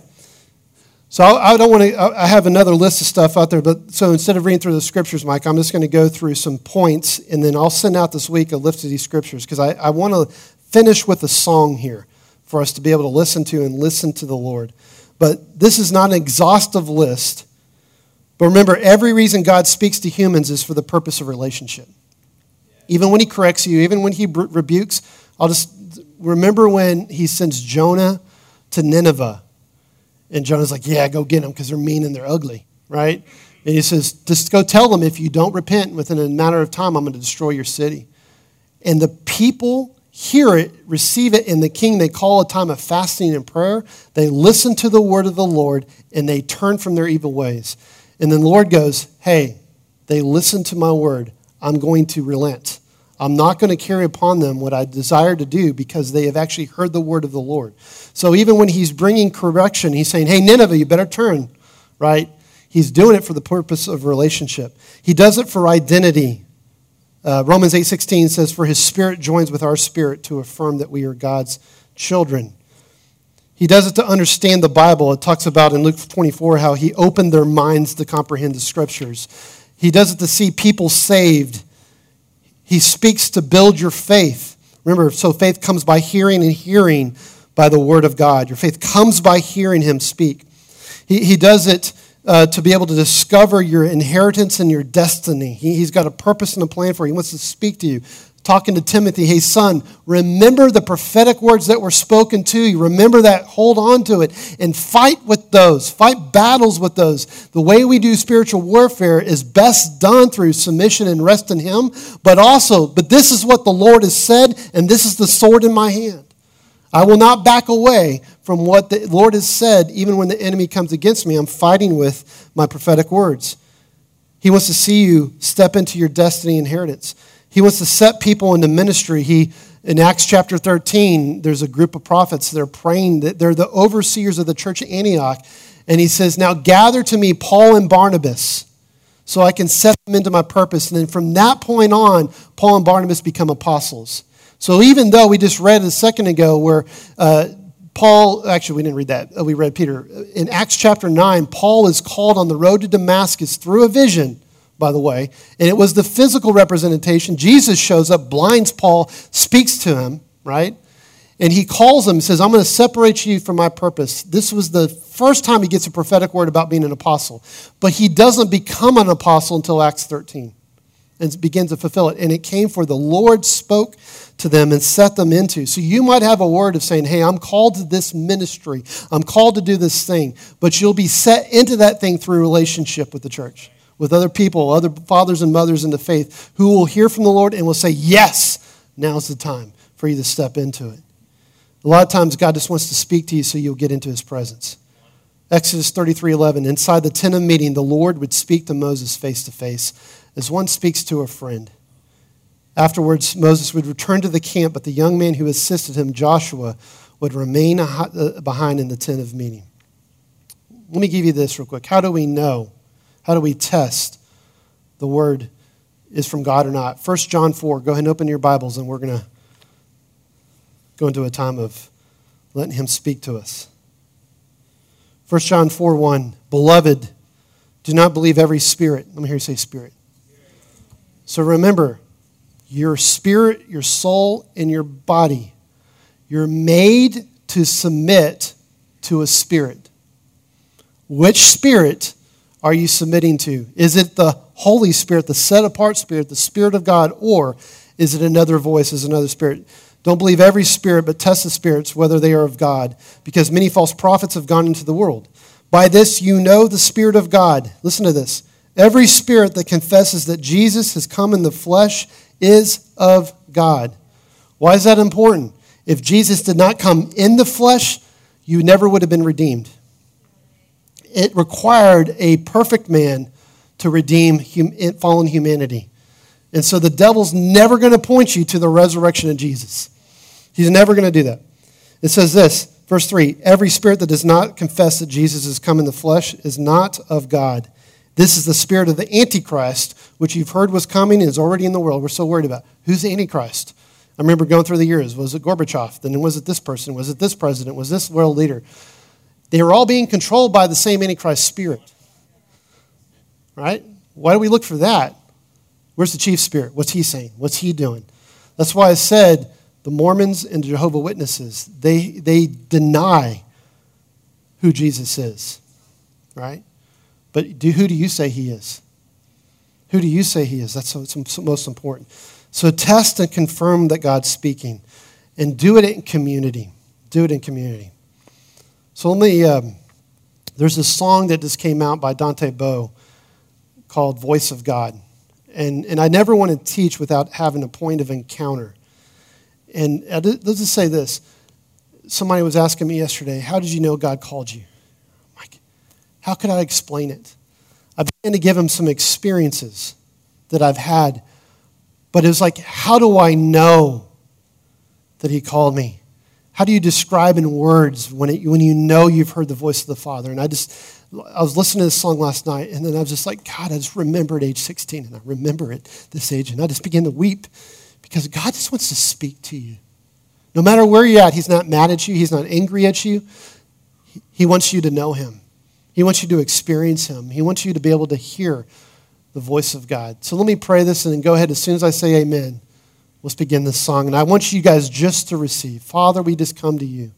So I have another list of stuff out there, but so instead of reading through the scriptures, Mike, I'm just going to go through some points, and then I'll send out this week a list of these scriptures, because I want to finish with a song here for us to be able to listen to the Lord. But this is not an exhaustive list. But remember, every reason God speaks to humans is for the purpose of relationship. Even when he corrects you, even when he rebukes, I'll just remember when he sends Jonah to Nineveh. And Jonah's like, yeah, go get them because they're mean and they're ugly, right? And he says, just go tell them if you don't repent within a matter of time, I'm going to destroy your city. And the people hear it, receive it, and the king, they call a time of fasting and prayer. They listen to the word of the Lord, and they turn from their evil ways. And then the Lord goes, hey, they listen to my word. I'm going to relent. I'm not going to carry upon them what I desire to do because they have actually heard the word of the Lord. So even when he's bringing correction, he's saying, hey, Nineveh, you better turn, right? He's doing it for the purpose of relationship. He does it for identity. Romans 8:16 says, for his spirit joins with our spirit to affirm that we are God's children. He does it to understand the Bible. It talks about in Luke 24 how he opened their minds to comprehend the scriptures. He does it to see people saved. He speaks to build your faith. Remember, so faith comes by hearing and hearing by the word of God. Your faith comes by hearing him speak. He does it to be able to discover your inheritance and your destiny. He's got a purpose and a plan for you. He wants to speak to you. Talking to Timothy, hey, son, remember the prophetic words that were spoken to you. Remember that. Hold on to it and fight with those. Fight battles with those. The way we do spiritual warfare is best done through submission and rest in him, but this is what the Lord has said, and this is the sword in my hand. I will not back away from what the Lord has said, even when the enemy comes against me. I'm fighting with my prophetic words. He wants to see you step into your destiny inheritance. He wants to set people into ministry. In Acts chapter 13, there's a group of prophets that are praying. That they're the overseers of the church at Antioch. And he says, now gather to me Paul and Barnabas so I can set them into my purpose. And then from that point on, Paul and Barnabas become apostles. So even though we just read a second ago where we didn't read that. We read Peter. In Acts chapter 9, Paul is called on the road to Damascus through a vision, by the way. And it was the physical representation. Jesus shows up, blinds Paul, speaks to him, right? And he calls him and says, I'm going to separate you from my purpose. This was the first time he gets a prophetic word about being an apostle. But he doesn't become an apostle until Acts 13 and begins to fulfill it. And it came for the Lord spoke to them and set them into. So you might have a word of saying, hey, I'm called to this ministry. I'm called to do this thing. But you'll be set into that thing through relationship with the church, with other people, other fathers and mothers in the faith who will hear from the Lord and will say, yes, now's the time for you to step into it. A lot of times God just wants to speak to you so you'll get into his presence. Exodus 33:11, inside the tent of meeting, the Lord would speak to Moses face to face as one speaks to a friend. Afterwards, Moses would return to the camp, but the young man who assisted him, Joshua, would remain behind in the tent of meeting. Let me give you this real quick. How do we know? How do we test the word is from God or not? 1 John 4, go ahead and open your Bibles, and we're going to go into a time of letting him speak to us. 1 John 4:1, beloved, do not believe every spirit. Let me hear you say spirit. So remember, your spirit, your soul, and your body, you're made to submit to a spirit. Which spirit are you submitting to? Is it the Holy Spirit, the set-apart Spirit, the Spirit of God, or is it another voice, is another spirit? Don't believe every spirit, but test the spirits, whether they are of God, because many false prophets have gone into the world. By this you know the Spirit of God. Listen to this. Every spirit that confesses that Jesus has come in the flesh is of God. Why is that important? If Jesus did not come in the flesh, you never would have been redeemed. it required a perfect man to redeem fallen humanity. And so the devil's never going to point you to the resurrection of Jesus. He's never going to do that. It says this, verse 3, every spirit that does not confess that Jesus has come in the flesh is not of God. This is the spirit of the Antichrist, which you've heard was coming and is already in the world. We're so worried about. Who's the Antichrist? I remember going through the years. Was it Gorbachev? Then was it this person? Was it this president? Was this world leader? They were all being controlled by the same Antichrist spirit. Right? Why do we look for that? Where's the chief spirit? What's he saying? What's he doing? That's why I said the Mormons and Jehovah's Witnesses, they deny who Jesus is. Right? But who do you say he is? Who do you say he is? That's what's most important. So test and confirm that God's speaking. And do it in community. Do it in community. So there's this song that just came out by Dante Bowe called Voice of God. And I never want to teach without having a point of encounter. And let's just say this. Somebody was asking me yesterday, how did you know God called you? I'm like, how could I explain it? I began to give him some experiences that I've had. But it was like, how do I know that he called me? How do you describe in words when you know you've heard the voice of the Father? And I was listening to this song last night, and then I was just like, God, I just remembered age 16, and I remember it this age, and I just began to weep because God just wants to speak to you. No matter where you're at, he's not mad at you. He's not angry at you. He wants you to know him. He wants you to experience him. He wants you to be able to hear the voice of God. So let me pray this, and then go ahead. As soon as I say amen, let's begin this song. And I want you guys just to receive. Father, we just come to you.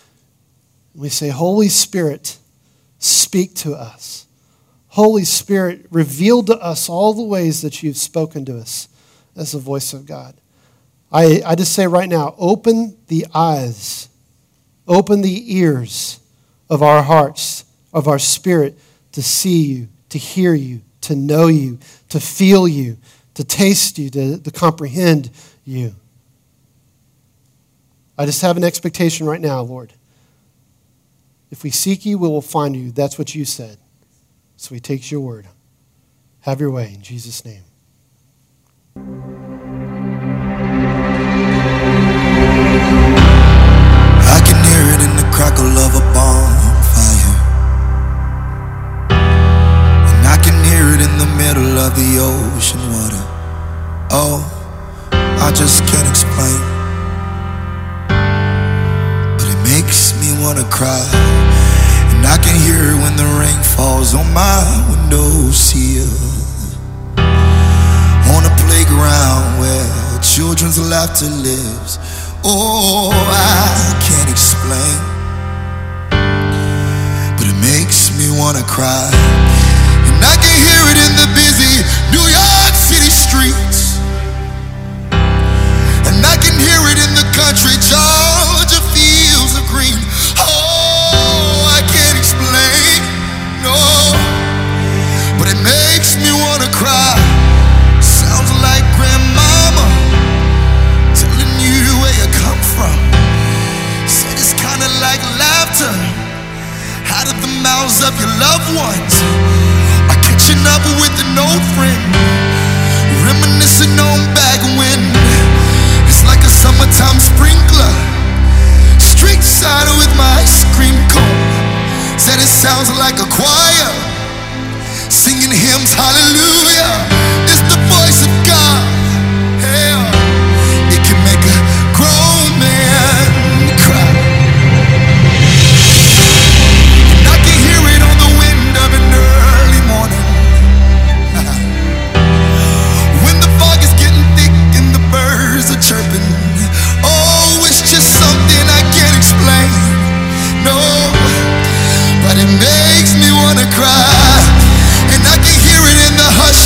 We say, Holy Spirit, speak to us. Holy Spirit, reveal to us all the ways that you've spoken to us as the voice of God. I just say right now, open the eyes, open the ears of our hearts, of our spirit, to see you, to hear you, to know you, to feel you, to taste you, to comprehend you. I just have an expectation right now, Lord. If we seek you, we will find you. That's what you said. So we take your word. Have your way in Jesus' name. I can hear it in the crackle of a bonfire, and I can hear it in the middle of the ocean water. Oh, I just can't explain, but it makes me want to cry. And I can hear it when the rain falls on my windowsill, on a playground where children's laughter lives. Oh, I can't explain, but it makes me want to cry. And I can hear it in the busy New York City streets, and I can hear it in the country Georgia fields of green. Oh, I can't explain, no, but it makes me want to cry. Sounds like grandmama telling you where you come from. Said it's kind of like laughter out of the mouths of your loved ones, or catching up with an old friend, reminiscing on back when. It's like a summertime sprinkler, street side with my ice cream cone. Said it sounds like a choir singing hymns, hallelujah. It's the voice of God. Hell, it can make a grown man cry. And I can hear it on the wind of an early morning, when the fog is getting thick and the birds are chirping. Oh, it's just something I can't explain, no, but it makes me want to cry. And I can hear it in the hush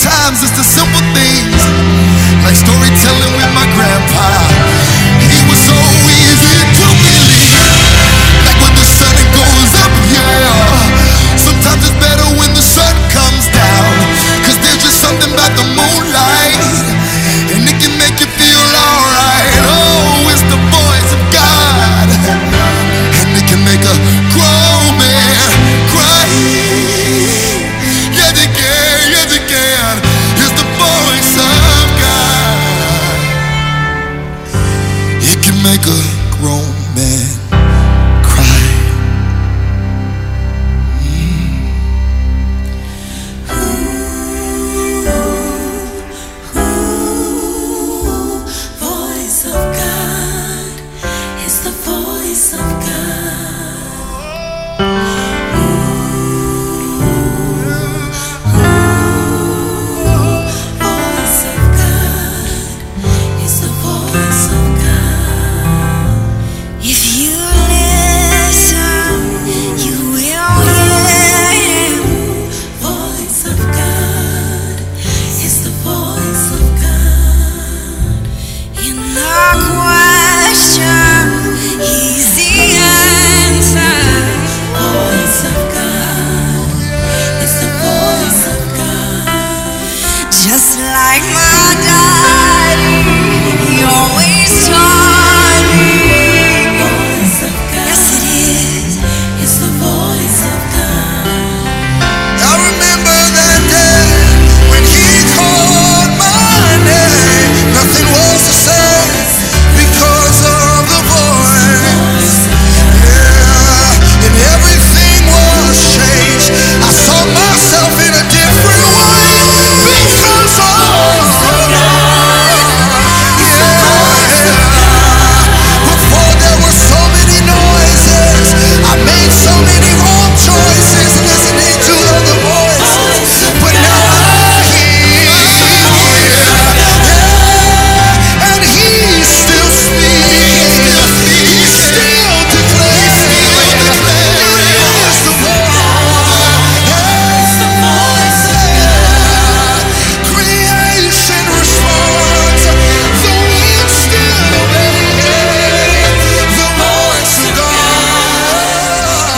Sometimes it's the simple things, like storytelling with my grandpa. He was so easy to believe, like when the sun goes up, yeah. Sometimes it's better when the sun comes down, 'cause there's just something about the moonlight, and it can make you feel alright. Oh, it's the voice of God, and it can make a grown man cry. Yes, it can, yes, it can. It's the voice of God. It can make a grown man cry. Voice of God is the voice of God. Voice of God is the voice of God. If you listen, you will hear Him. Voice of God is the voice of God. In the question, He's the answer. Voice of God is the voice of God. Just like my daddy, he always taught me. Voice of God. Yes, it is. It's the voice of God. I remember that day when he called my name. Nothing was the same because of the voice. Yeah, and everything was changed. I saw myself in a different way because of before there were so many noises, I made so many wrong choices listening to the voice. But now I hear, yeah, and He still speaks. He still declares. It is the voice. Creation responds. The wind still obeys. The voice of God.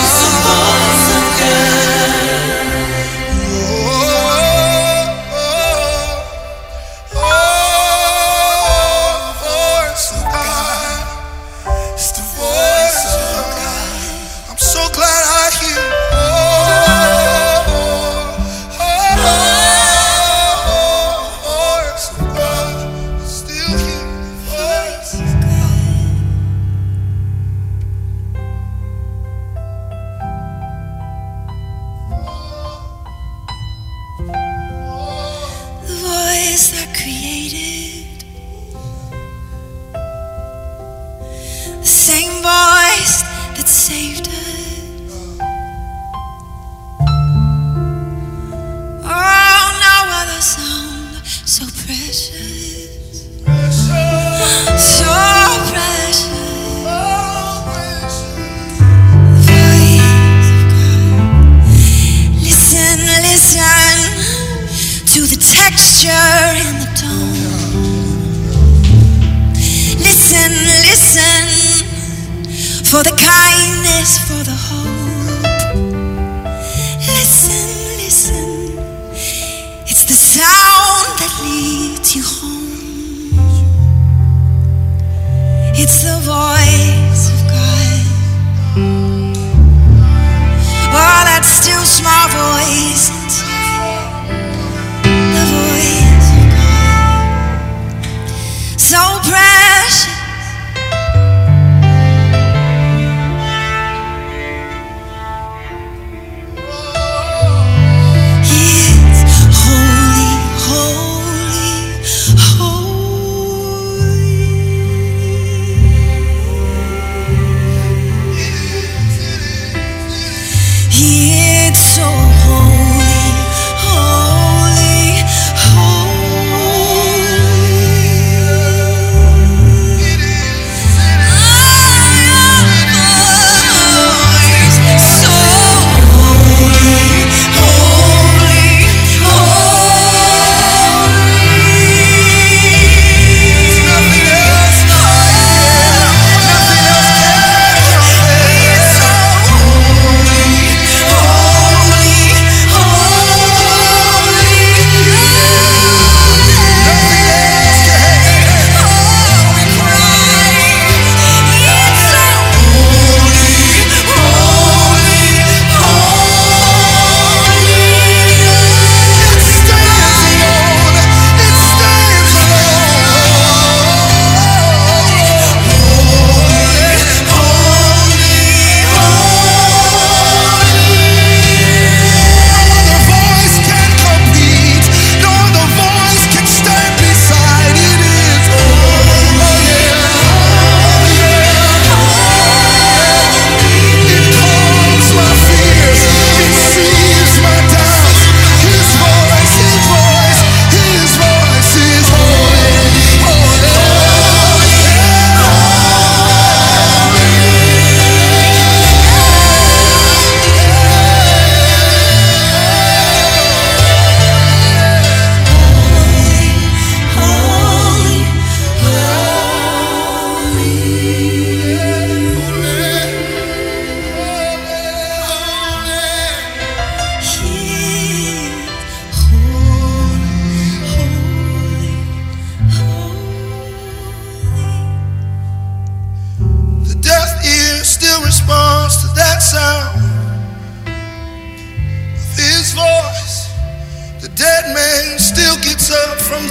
Voice of God. It's the voice of God. I'm so glad I hear. Voice of God. Still hear the voice of The voice that created, the same voice that saved us. Oh, no other sound so precious, so precious. The voice of God. Listen, listen to the texture and the tone. Listen, listen for the kindness, for the hope. Listen, listen. It's the sound that leads you home. It's the voice of God. Oh, that still small voice inside. The voice of God. So precious. It's holy, holy, holy. It's so holy.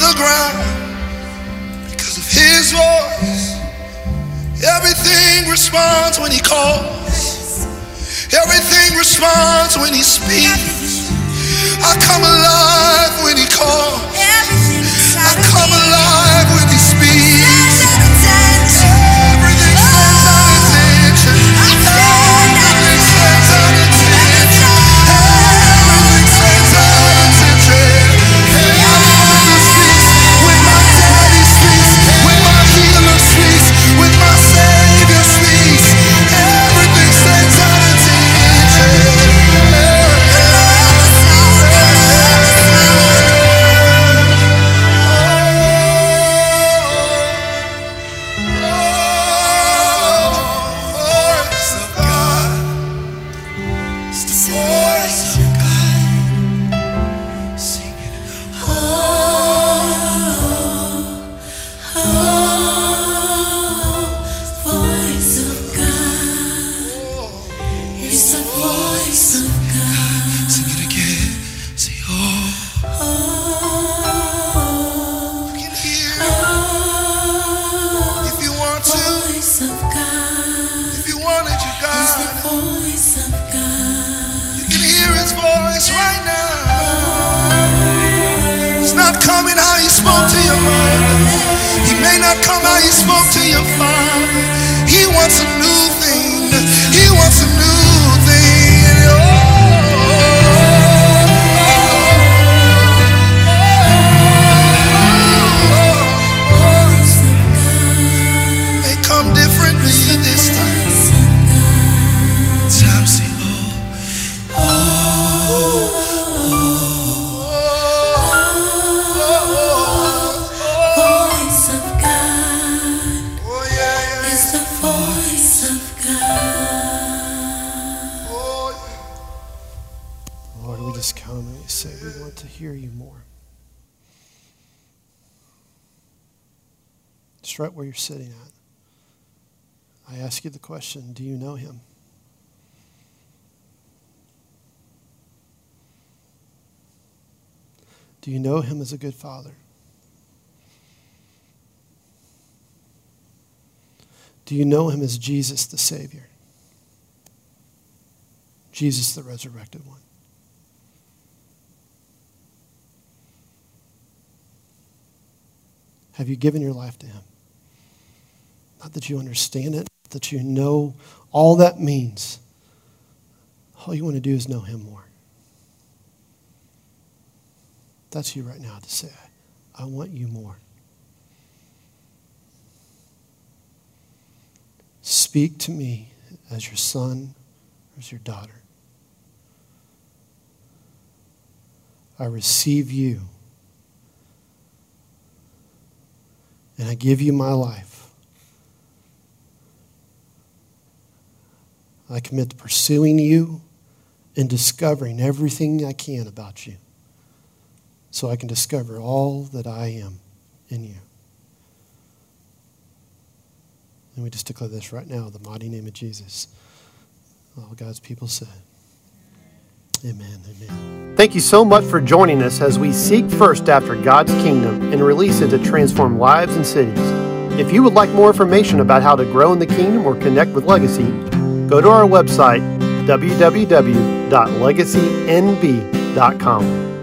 the ground because of his voice. Everything responds when he calls. Everything responds when he speaks. I come alive when he calls. I come alive when he speaks. Everything stands at attention. Everything stands at attention. Everything stands at attention. Hey, my Father speaks when my Daddy speaks, when my healer speaks, when my Savior speaks. Everything stands at attention. Right where you're sitting at. I ask you the question, do you know him? Do you know him as a good father? Do you know him as Jesus the Savior? Jesus the resurrected one? Have you given your life to him? Not that you understand it, that you know all that means. All you want to do is know him more. That's you right now to say, I want you more. Speak to me as your son or as your daughter. I receive you. And I give you my life. I commit to pursuing you and discovering everything I can about you so I can discover all that I am in you. And we just declare this right now in the mighty name of Jesus. All God's people said, amen, amen. Thank you so much for joining us as we seek first after God's kingdom and release it to transform lives and cities. If you would like more information about how to grow in the kingdom or connect with Legacy, go to our website, www.legacynb.com.